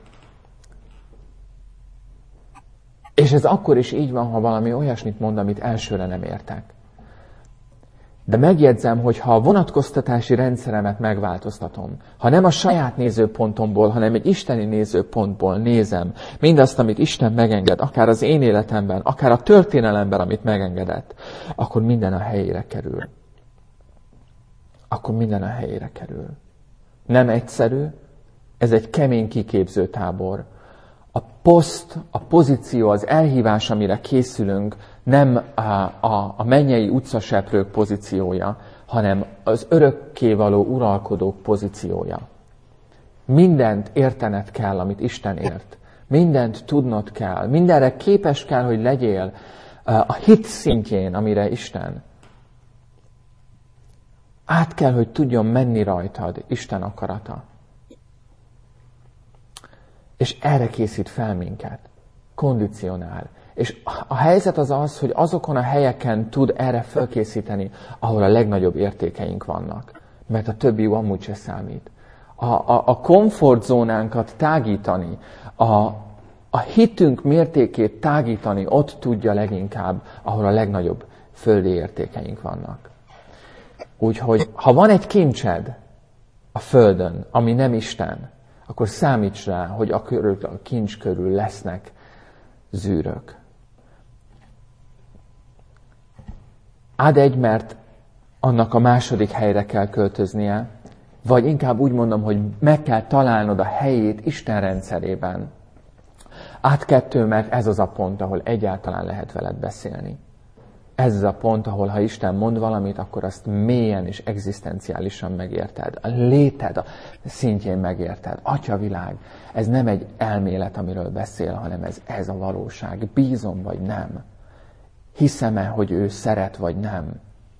És ez akkor is így van, ha valami olyasmit mond, amit elsőre nem értek. De megjegyzem, hogy ha a vonatkoztatási rendszeremet megváltoztatom, ha nem a saját nézőpontomból, hanem egy isteni nézőpontból nézem mindazt, amit Isten megenged, akár az én életemben, akár a történelemben, amit megengedett, akkor minden a helyére kerül. Akkor minden a helyére kerül. Nem egyszerű, ez egy kemény kiképző tábor. A pozíció, az elhívás, amire készülünk, nem a mennyei utcaseprők pozíciója, hanem az örökkévaló uralkodók pozíciója. Mindent értened kell, amit Isten ért. Mindent tudnod kell. Mindenre képes kell, hogy legyél a hit szintjén, amire Isten. Át kell, hogy tudjon menni rajtad Isten akarata. És erre készít fel minket. Kondicionál. És a helyzet az az, hogy azokon a helyeken tud erre felkészíteni, ahol a legnagyobb értékeink vannak. Mert a többi amúgy se számít. A komfortzónánkat tágítani, a hitünk mértékét tágítani, ott tudja leginkább, ahol a legnagyobb földi értékeink vannak. Úgyhogy, ha van egy kincsed a földön, ami nem Isten, akkor számíts rá, hogy a kincs körül lesznek zűrök. Add egy, mert annak a második helyre kell költöznie, vagy inkább úgy mondom, hogy meg kell találnod a helyét Isten rendszerében. Add kettő, mert ez az a pont, ahol egyáltalán lehet veled beszélni. Ez az a pont, ahol ha Isten mond valamit, akkor azt mélyen és egzisztenciálisan megérted. A léted a szintjén megérted. Atyavilág, ez nem egy elmélet, amiről beszél, hanem ez a valóság. Bízom vagy nem? Hiszem-e, hogy ő szeret vagy nem?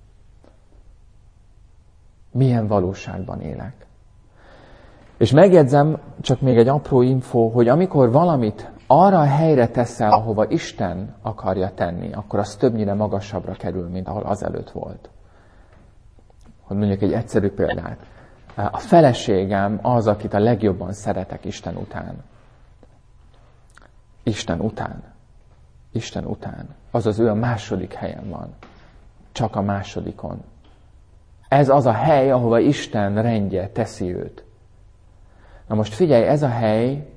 Milyen valóságban élek? És megjegyzem, csak még egy apró info, hogy amikor valamit arra a helyre teszel, ahova Isten akarja tenni, akkor az többnyire magasabbra kerül, mint ahol azelőtt volt. Hogy mondjuk egy egyszerű példát. A feleségem az, akit a legjobban szeretek Isten után. Isten után. Isten után. Azaz ő a második helyen van. Csak a másodikon. Ez az a hely, ahova Isten rendje teszi őt. Na most figyelj, ez a hely,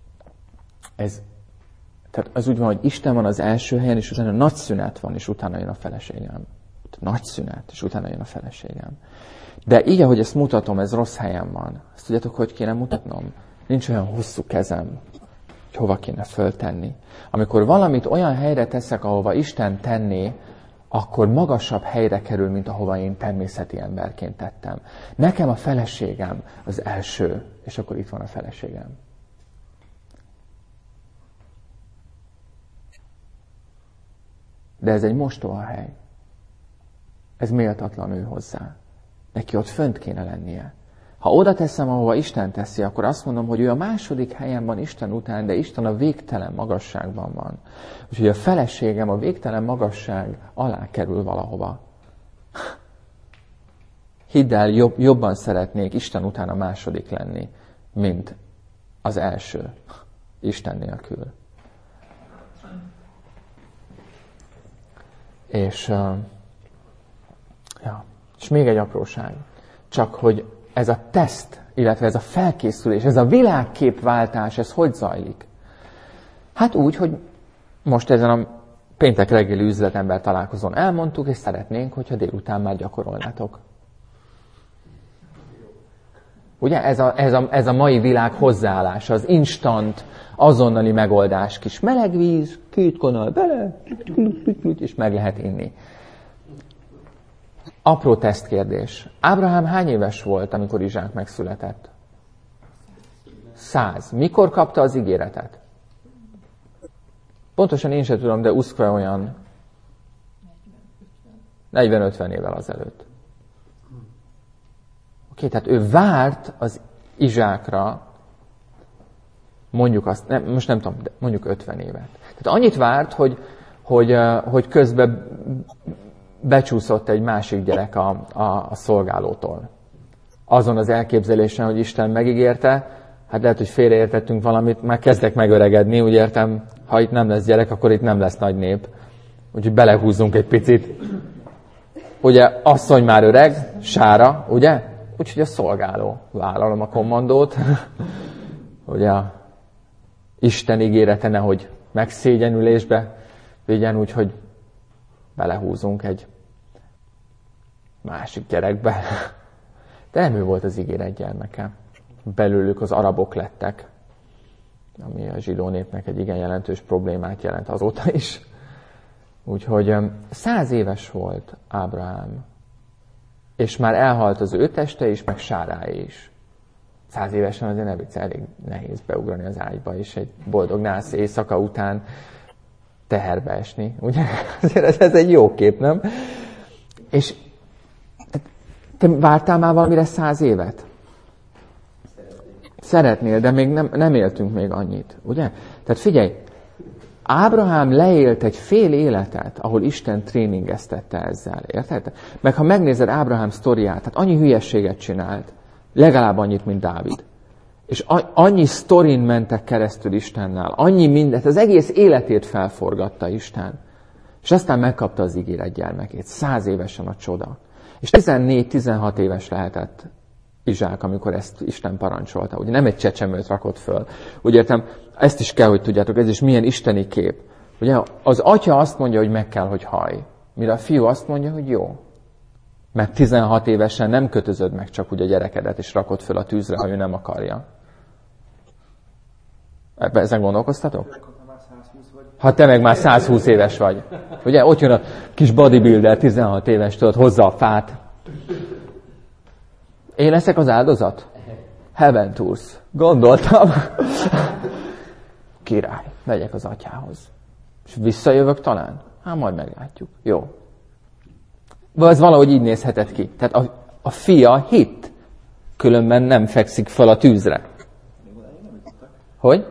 tehát az úgy van, hogy Isten van az első helyen, és utána nagy szünet van, és utána jön a feleségem. Nagy szünet, és utána jön a feleségem. De így, ahogy ezt mutatom, ez rossz helyen van. Azt tudjátok, hogy kéne mutatnom? Nincs olyan hosszú kezem, hogy hova kéne föltenni. Amikor valamit olyan helyre teszek, ahova Isten tenné, akkor magasabb helyre kerül, mint ahova én természeti emberként tettem. Nekem a feleségem az első, és akkor itt van a feleségem. De ez egy mostohahely. Ez méltatlan ő hozzá. Neki ott fönt kéne lennie. Ha oda teszem, ahova Isten teszi, akkor azt mondom, hogy ő a második helyen van Isten után, de Isten a végtelen magasságban van. Úgyhogy a feleségem a végtelen magasság alá kerül valahova. Hidd el, jobban szeretnék Isten után a második lenni, mint az első, Isten nélkül. És még egy apróság. Csak hogy ez a teszt, illetve ez a felkészülés, ez a világképváltás, ez hogy zajlik? Hát úgy, hogy most ezen a péntek reggeli üzletember találkozón elmondtuk, és szeretnénk, hogyha délután már gyakorolnátok. Ugye ez a mai világ hozzáállása, az instant, azonnali megoldás, kis meleg víz, 2 kanál bele, és meg lehet inni. Apró tesztkérdés. Ábrahám hány éves volt, amikor Izsák megszületett? 100. Mikor kapta az ígéretet? Pontosan én sem tudom, de Uszkve olyan 40-50 évvel azelőtt. Oké, tehát ő várt az Izsákra, mondjuk azt, most nem tudom, de mondjuk 50 évet. Tehát annyit várt, hogy közben becsúszott egy másik gyerek a szolgálótól. Azon az elképzelésen, hogy Isten megígérte, hát lehet, hogy félreértettünk valamit, már kezdek megöregedni, úgy értem, ha itt nem lesz gyerek, akkor itt nem lesz nagy nép. Úgyhogy belehúzzunk egy picit. Ugye, asszony már öreg, Sára, ugye? Úgyhogy a szolgáló. Vállalom a kommandót. Ugye a Isten ígérete nehogy megszégyenülésbe vigyen, úgyhogy belehúzunk egy másik gyerekbe. De nem ő volt az ígéret gyermeke. Belőlük az arabok lettek, ami a zsidó népnek egy igen jelentős problémát jelent azóta is. Úgyhogy 100 éves volt Ábrahám, és már elhalt az ő teste is, meg Sáráé is. 100 évesen azért ne vicc, elég nehéz beugrani az ágyba, és egy boldog nász éjszaka után teherbe esni. Ugye? Azért ez egy jó kép, nem? És te vártál már valamire 100 évet? Szeretnél, de még nem éltünk még annyit, ugye? Tehát figyelj, Ábrahám leélt egy fél életet, ahol Isten tréningeztette ezzel, érted? Meg ha megnézed Ábrahám sztoriát, tehát annyi hülyességet csinált, legalább annyit, mint Dávid. És annyi sztorin mentek keresztül Istennel, annyi mindent, az egész életét felforgatta Isten. És aztán megkapta az ígéret gyermekét, 100 évesen a csoda. És 14-16 éves lehetett Izsák, amikor ezt Isten parancsolta. Ugye nem egy csecsemőt rakott föl. Úgy értem, ezt is kell, hogy tudjátok, ez is milyen isteni kép. Ugye az atya azt mondja, hogy meg kell, hogy hallj. Mire a fiú azt mondja, hogy jó. Mert 16 évesen nem kötözöd meg csak úgy a gyerekedet, és rakod föl a tűzre, ha ő nem akarja. Ezen gondolkoztatok? Ha te meg már 120 éves vagy. Ugye, ott jön a kis bodybuilder, 16 éves, tudod, hozza a fát. Én leszek az áldozat? Heaven Tours. Gondoltam. Király, megyek az atyához. És visszajövök talán? Hát majd meglátjuk. Jó. Ez valahogy így nézhetett ki. Tehát a fia hitt. Különben nem fekszik fel a tűzre. Hogy?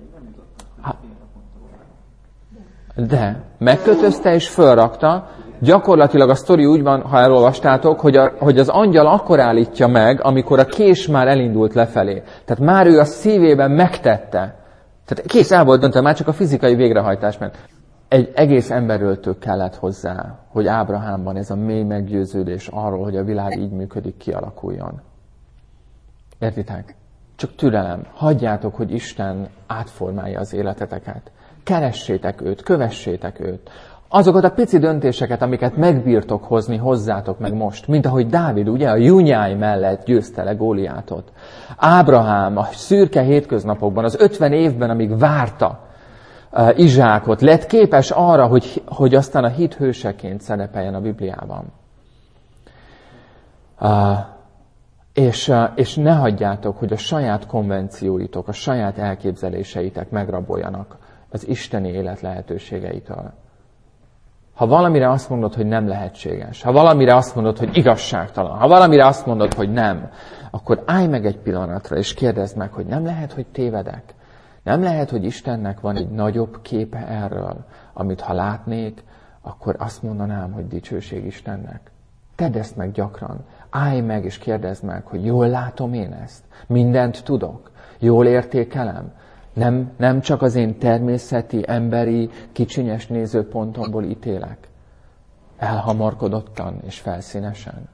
De megkötözte és fölrakta. Gyakorlatilag a sztori úgy van, ha elolvastátok, hogy az angyal akkor állítja meg, amikor a kés már elindult lefelé. Tehát már ő a szívében megtette. Tehát kész el volt döntve, már csak a fizikai végrehajtás ment. Egy egész emberöltő kellett hozzá, hogy Ábrahámban ez a mély meggyőződés arról, hogy a világ így működik, kialakuljon. Értitek? Csak türelem. Hagyjátok, hogy Isten átformálja az életeteket. Keressétek őt, kövessétek őt. Azokat a pici döntéseket, amiket megbírtok hozni, hozzátok meg most. Mint ahogy Dávid, ugye, a Júnyáj mellett győzte le Góliátot. Ábrahám a szürke hétköznapokban, az 50 évben, amíg várta Izsákot, lett képes arra, hogy aztán a hit hőseként szerepeljen a Bibliában. És ne hagyjátok, hogy a saját konvencióitok, a saját elképzeléseitek megraboljanak az isteni élet lehetőségeitől. Ha valamire azt mondod, hogy nem lehetséges, ha valamire azt mondod, hogy igazságtalan, ha valamire azt mondod, hogy nem, akkor állj meg egy pillanatra, és kérdezd meg, hogy nem lehet, hogy tévedek. Nem lehet, hogy Istennek van egy nagyobb képe erről, amit ha látnék, akkor azt mondanám, hogy dicsőség Istennek. Tedd ezt meg gyakran. állj meg és kérdezd meg, hogy jól látom én ezt? Mindent tudok? Jól értékelem? Nem csak az én természeti, emberi, kicsinyes nézőpontomból ítélek. Elhamarkodottan és felszínesen.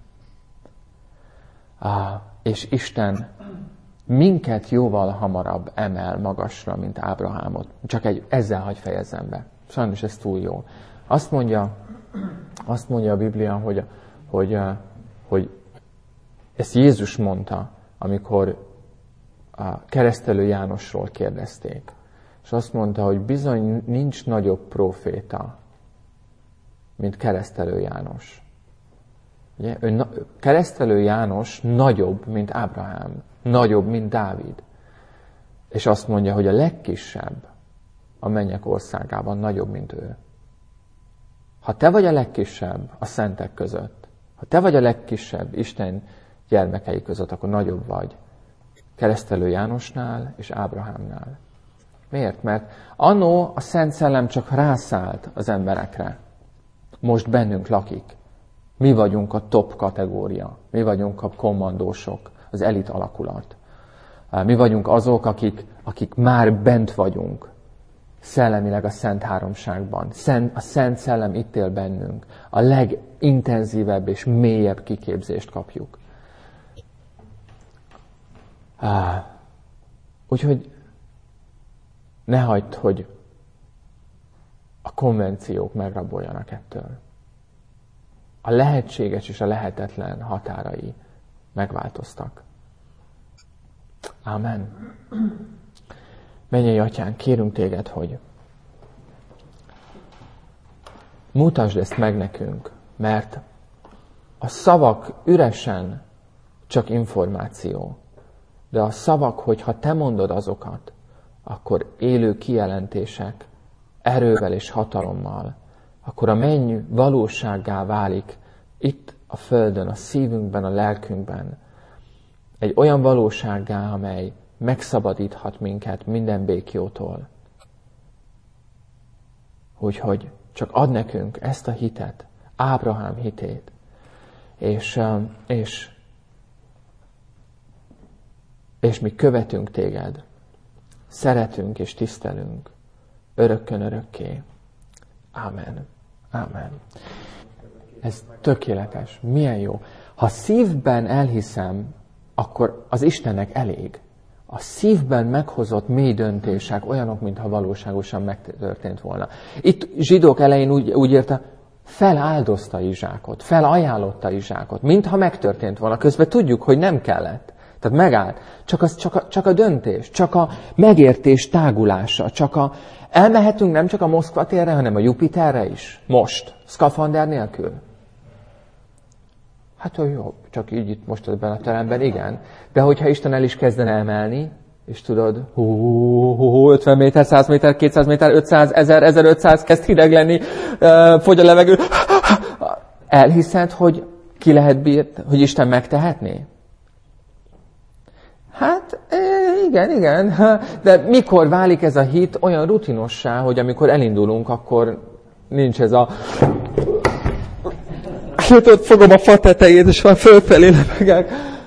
És Isten minket jóval hamarabb emel magasra, mint Ábrahámot. Csak ezzel hagy fejezzem be. Sajnos ez túl jó. Azt mondja a Biblia, hogy ezt Jézus mondta, amikor a Keresztelő Jánosról kérdezték. És azt mondta, hogy bizony nincs nagyobb próféta, mint Keresztelő János. Ugye? Keresztelő János nagyobb, mint Ábrahám, nagyobb, mint Dávid. És azt mondja, hogy a legkisebb a mennyek országában nagyobb, mint ő. Ha te vagy a legkisebb a szentek között, ha te vagy a legkisebb Isten gyermekei között, akkor nagyobb vagy Keresztelő Jánosnál és Ábrahámnál. Miért? Mert annó a Szent Szellem csak rászállt az emberekre. Most bennünk lakik. Mi vagyunk a top kategória. Mi vagyunk a kommandósok, az elit alakulat. Mi vagyunk azok, akik már bent vagyunk. Szellemileg a Szent Háromságban. A Szent Szellem itt él bennünk. A legintenzívebb és mélyebb kiképzést kapjuk. Úgyhogy ne hagyd, hogy a konvenciók megraboljanak ettől. A lehetséges és a lehetetlen határai megváltoztak. Ámen. Mennyei Atyánk, kérünk téged, hogy mutasd ezt meg nekünk, mert a szavak üresen csak információ, de a szavak, hogyha te mondod azokat, akkor élő kijelentések, erővel és hatalommal, akkor a menny valósággá válik itt a földön, a szívünkben, a lelkünkben. Egy olyan valósággá, amely megszabadíthat minket minden békjótól. Úgyhogy csak ad nekünk ezt a hitet, Ábrahám hitét, és mi követünk téged, szeretünk és tisztelünk, örökkön örökké. Ámen. Ámen. Ez tökéletes. Milyen jó. Ha szívben elhiszem, akkor az Istennek elég. A szívben meghozott mély döntések olyanok, mintha valóságosan megtörtént volna. Itt zsidók elején úgy írta, feláldozta Izsákot, felajánlotta Izsákot, mintha megtörtént volna. Közben tudjuk, hogy nem kellett. Tehát megállt. Csak a döntés, csak a megértés tágulása, elmehetünk nem csak a Moszkva térre, hanem a Jupiterre is. Most. Szkafander nélkül. Hát jó, csak így itt most ebben a teremben, igen. De hogyha Isten el is kezdene emelni, és tudod, 50 méter, 100 méter, 200 méter, 500, 1000, 1500, kezd hideg lenni, fogy a levegő. Elhiszed, hogy ki lehet hogy Isten megtehetné? Hát, igen. De mikor válik ez a hit olyan rutinossá, hogy amikor elindulunk, akkor nincs ez a... Ott fogom a fa tetejét, és már fölfelé lebegek.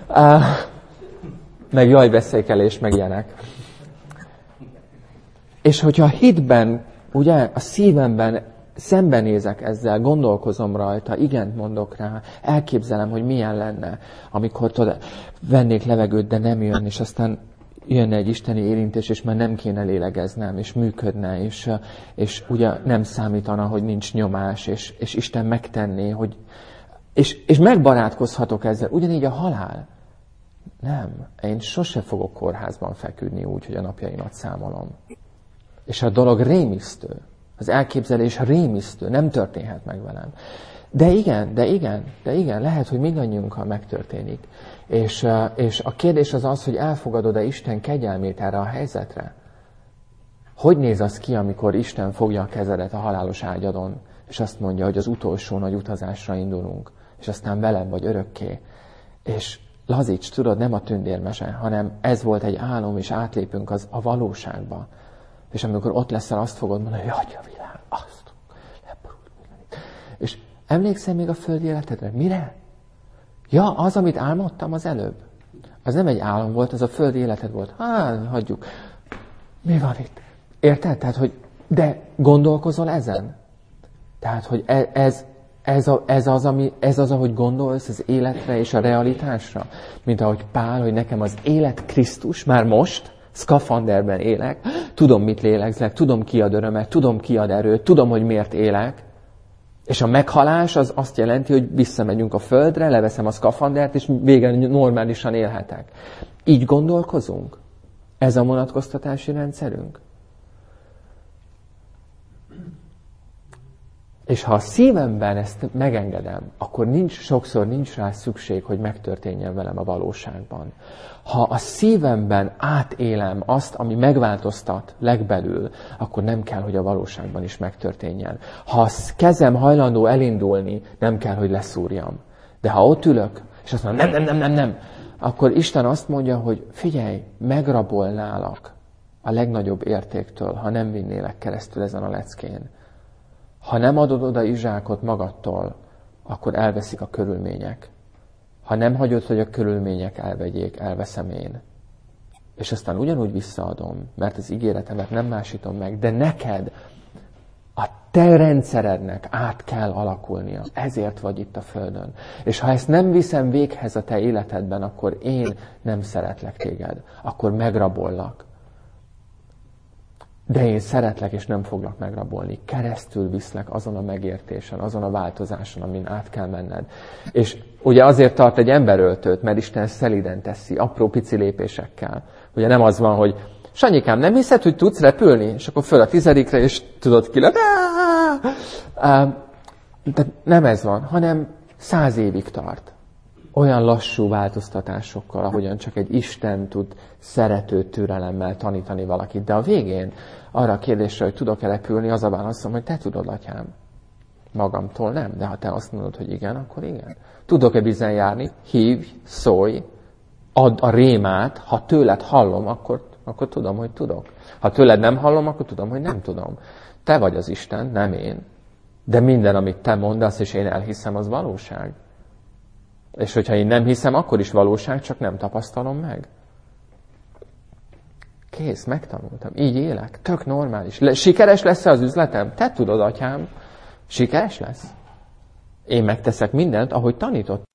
Meg jajveszékelés, meg ilyenek. És hogyha a hitben, ugye, a szívemben szembenézek ezzel, gondolkozom rajta, igent mondok rá, elképzelem, hogy milyen lenne, amikor vennék levegőt, de nem jön, és aztán jönne egy isteni érintés, és már nem kéne lélegeznem, és működne, és ugye nem számítana, hogy nincs nyomás, és Isten megtenné, hogy és megbarátkozhatok ezzel. Ugyanígy a halál. Nem. Én sose fogok kórházban feküdni úgy, hogy a napjaimat számolom. És a dolog rémisztő. Az elképzelés rémisztő. Nem történhet meg velem. De igen. Lehet, hogy mindannyiunkkal megtörténik. És a kérdés az, hogy elfogadod-e Isten kegyelmét erre a helyzetre? Hogy néz az ki, amikor Isten fogja a kezedet a halálos ágyadon, és azt mondja, hogy az utolsó nagy utazásra indulunk, és aztán velem vagy örökké. És lazíts, tudod, nem a tündérmese, hanem ez volt egy álom, és átlépünk a valóságba. És amikor ott leszel, azt fogod mondani, hogy adja a világ, azt leborult mindenit. És emlékszel még a földi életedre? Mire? Ja, az, amit álmodtam az előbb. Az nem egy álom volt, az a földi életed volt. Hagyjuk. Mi van itt? Érted? Tehát, hogy de gondolkozol ezen? Tehát, hogy ez az, ahogy gondolsz az életre és a realitásra? Mint ahogy Pál, hogy nekem az élet Krisztus, már most, szkafanderben élek, tudom, mit lélegzek, tudom, ki ad örömet, tudom, ki ad erőt, tudom, hogy miért élek. És a meghalás az azt jelenti, hogy visszamegyünk a földre, leveszem a szkafandert, és végre normálisan élhetek. Így gondolkozunk? Ez a vonatkoztatási rendszerünk? És ha a szívemben ezt megengedem, akkor sokszor nincs rá szükség, hogy megtörténjen velem a valóságban. Ha a szívemben átélem azt, ami megváltoztat legbelül, akkor nem kell, hogy a valóságban is megtörténjen. Ha a kezem hajlandó elindulni, nem kell, hogy leszúrjam. De ha ott ülök, és azt mondom, nem, akkor Isten azt mondja, hogy figyelj, megrabolnálak a legnagyobb értéktől, ha nem vinnélek keresztül ezen a leckén. Ha nem adod oda Izsákot magadtól, akkor elveszik a körülmények. Ha nem hagyod, hogy a körülmények elvegyék, elveszem én. És aztán ugyanúgy visszaadom, mert az ígéretemet nem másítom meg, de neked, a te rendszerednek át kell alakulnia. Ezért vagy itt a Földön. És ha ezt nem viszem véghez a te életedben, akkor én nem szeretlek téged. Akkor megrabollak. De én szeretlek, és nem foglak megrabolni. Keresztül viszlek azon a megértésen, azon a változáson, amin át kell menned. És ugye azért tart egy emberöltőt, mert Isten szeliden teszi, apró pici lépésekkel. Ugye nem az van, hogy Sanyikám, nem hiszed, hogy tudsz repülni? És akkor föl a 10. és tudod ki lett. De nem ez van, hanem 100 évig tart. Olyan lassú változtatásokkal, ahogyan csak egy Isten tud szerető türelemmel tanítani valakit. De a végén arra a kérdésre, hogy tudok-e repülni, az a válaszom, hogy te tudod, atyám. Magamtól nem, de ha te azt mondod, hogy igen, akkor igen. Tudok-e vízen járni? Hívj, szólj, add a rémát, ha tőled hallom, akkor tudom, hogy tudok. Ha tőled nem hallom, akkor tudom, hogy nem tudom. Te vagy az Isten, nem én. De minden, amit te mondasz, és én elhiszem, az valóság. És hogyha én nem hiszem, akkor is valóság, csak nem tapasztalom meg. Kész, megtanultam. Így élek. Tök normális. Sikeres lesz-e az üzletem? Te tudod, atyám. Sikeres lesz? Én megteszek mindent, ahogy tanított.